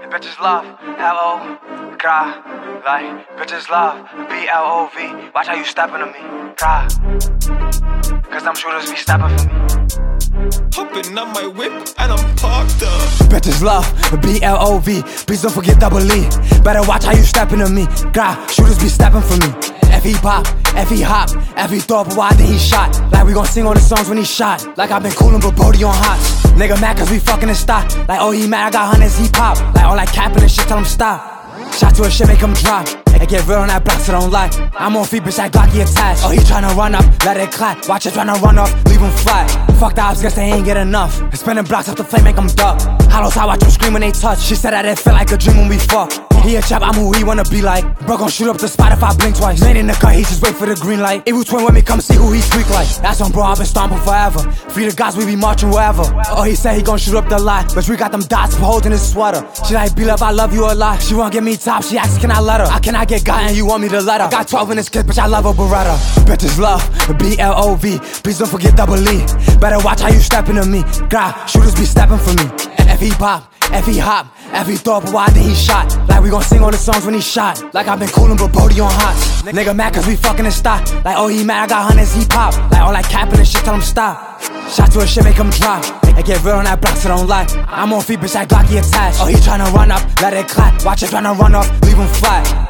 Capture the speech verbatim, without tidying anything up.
bitches love L O Cry, like, bitches love B L O V. Watch how you steppin' to me, cry, cause them shooters be steppin' for me. Hopping on my whip and I'm parked up. Bitches love B L O V. Please don't forget double E. Better watch how you steppin' to me, cry, shooters be steppin' for me. F he pop, F he hop, F he throw up, why then he shot. Like we gon' sing all the songs when he shot. Like I been coolin' but Brody on hot. Nigga mad cause we fucking his stock. Like oh he mad I got hundreds he pop. Like all like capping and shit tell him stop. Shot to a shit make him drop. I get real on that block so don't lie. I'm on feet bitch that Glocky attached. Oh he tryna run up, let it clap. Watch it tryna run off, leave him flat. Fuck the ops guess they ain't get enough. And spinning blocks off the flame make him duck. Hollows I watch him scream when they touch. She said that it felt like a dream when we fuck. He a chap, I'm who he wanna be like. Bro gon' shoot up the spot if I blink twice. Man in the cut, he just wait for the green light. Evil twin with me, come see who he squeak like. That's on bro, I've been stomping forever. Free the gods, we be marching wherever. Oh he said he gon' shoot up the lot. But we got them dots for holding his sweater. She like, B-Love, I love you a lot. She won't give me top, she asks can I let her. I cannot get got and you want me to let her. Got twelve in this clip, bitch I love a Beretta. Bitches love B L O V. Please don't forget double E. Better watch how you steppin' to me, cry, shooters be steppin' for me. F he pop, F he hop, F he throw up, why then he shot. Like we gon' sing all the songs when he shot. Like I been coolin' but Brody on hot. Nigga mad cause we fucking his stock. Like oh he mad I got hundreds he pop. Like all like capping and shit tell him stop. Shot to a shit make him drop. I get real on that block so don't lie. I'm on feet bitch that Glocky attached. Oh he tryna run up, let it clap. Watch it tryna run off, leave him flat.